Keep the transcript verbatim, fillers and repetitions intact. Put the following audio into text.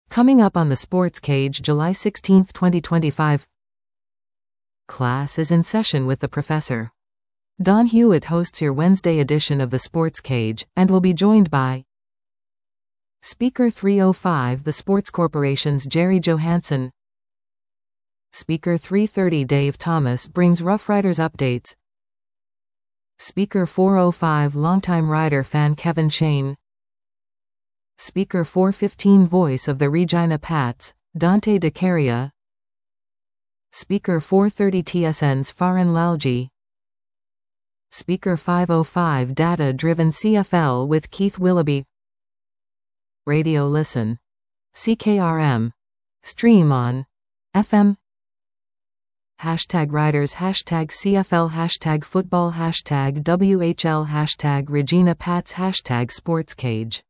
Coming up on the Sports Cage July sixteenth twenty twenty-five. Class is in session with the professor. Don Hewitt hosts your Wednesday edition of the Sports Cage, and will be joined by Speaker three oh five The Sports Corporation's Jerry Johansson. Speaker three thirty Dave Thomas brings Rough Riders updates. Speaker four oh five Longtime Rider fan Kevin Shane. Speaker four fifteen Voice of the Regina Pats, Dante DeCaria. Speaker four thirty T S N's Faran Lalji. Speaker five oh five Data-Driven C F L with Keith Willoughby. Radio Listen. C K R M. Stream on F M. Hashtag Riders, hashtag C F L, hashtag Football, hashtag W H L, hashtag Regina Pats, hashtag Sports Cage.